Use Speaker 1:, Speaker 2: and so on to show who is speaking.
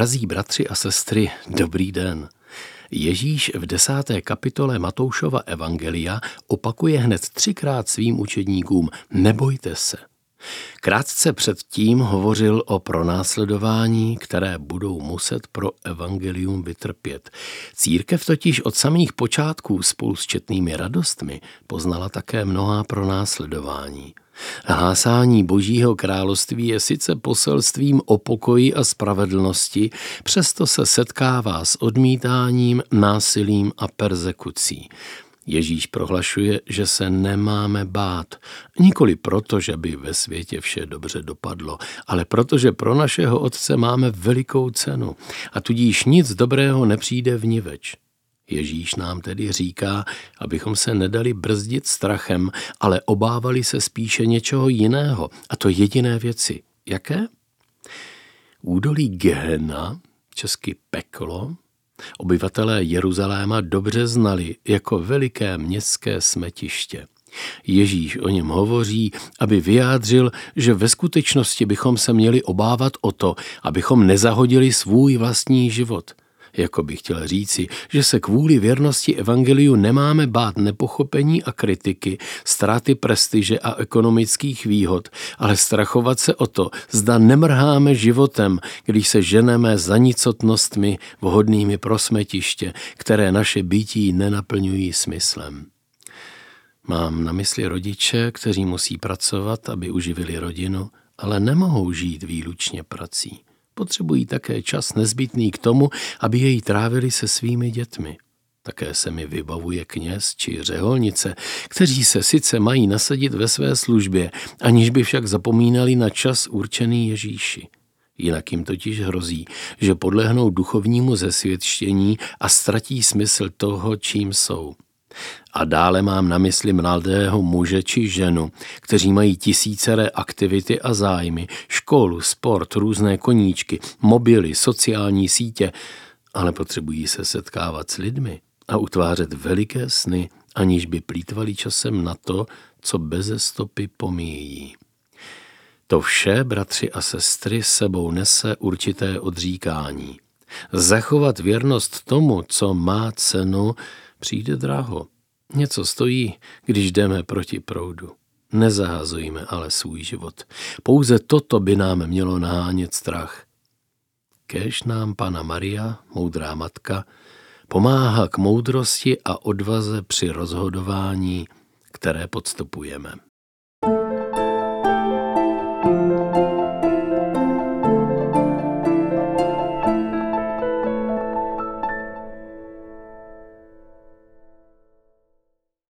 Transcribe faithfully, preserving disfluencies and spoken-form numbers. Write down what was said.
Speaker 1: Drazí bratři a sestry, dobrý den. Ježíš v desáté kapitole Matoušova evangelia opakuje hned třikrát svým učedníkům: nebojte se. Krátce předtím hovořil o pronásledování, které budou muset pro evangelium vytrpět. Církev totiž od samých počátků spolu s četnými radostmi poznala také mnohá pronásledování. Hlásání Božího království je sice poselstvím o pokoji a spravedlnosti, přesto se setkává s odmítáním, násilím a perzekucí. Ježíš prohlašuje, že se nemáme bát, nikoli proto, že by ve světě vše dobře dopadlo, ale protože pro našeho Otce máme velikou cenu a tudíž nic dobrého nepřijde vniveč. Ježíš nám tedy říká, abychom se nedali brzdit strachem, ale obávali se spíše něčeho jiného, a to jediné věci. Jaké? Údolí Gehena, česky peklo, obyvatelé Jeruzaléma dobře znali jako veliké městské smetiště. Ježíš o něm hovoří, aby vyjádřil, že ve skutečnosti bychom se měli obávat o to, abychom nezahodili svůj vlastní život. Jako by chtěl říci, že se kvůli věrnosti evangeliu nemáme bát nepochopení a kritiky, ztráty prestiže a ekonomických výhod, ale strachovat se o to, zda nemrháme životem, když se ženeme za nicotnostmi vhodnými pro smetiště, které naše bytí nenaplňují smyslem. Mám na mysli rodiče, kteří musí pracovat, aby uživili rodinu, ale nemohou žít výlučně prací. Potřebují také čas nezbytný k tomu, aby jej trávili se svými dětmi. Také se mi vybavuje kněz či řeholnice, kteří se sice mají nasadit ve své službě, aniž by však zapomínali na čas určený Ježíši. Jinak jim totiž hrozí, že podlehnou duchovnímu zesvětštění a ztratí smysl toho, čím jsou. A dále mám na mysli mladého muže či ženu, kteří mají tisíceré aktivity a zájmy, školu, sport, různé koníčky, mobily, sociální sítě, ale potřebují se setkávat s lidmi a utvářet veliké sny, aniž by plýtvali časem na to, co beze stopy pomíjí. To vše, bratři a sestry, sebou nese určité odříkání. Zachovat věrnost tomu, co má cenu, přijde draho. Něco stojí, když jdeme proti proudu. Nezahazujme ale svůj život. Pouze toto by nám mělo nahánět strach. Kéž nám Panna Maria, moudrá matka, pomáhá k moudrosti a odvaze při rozhodování, které podstupujeme.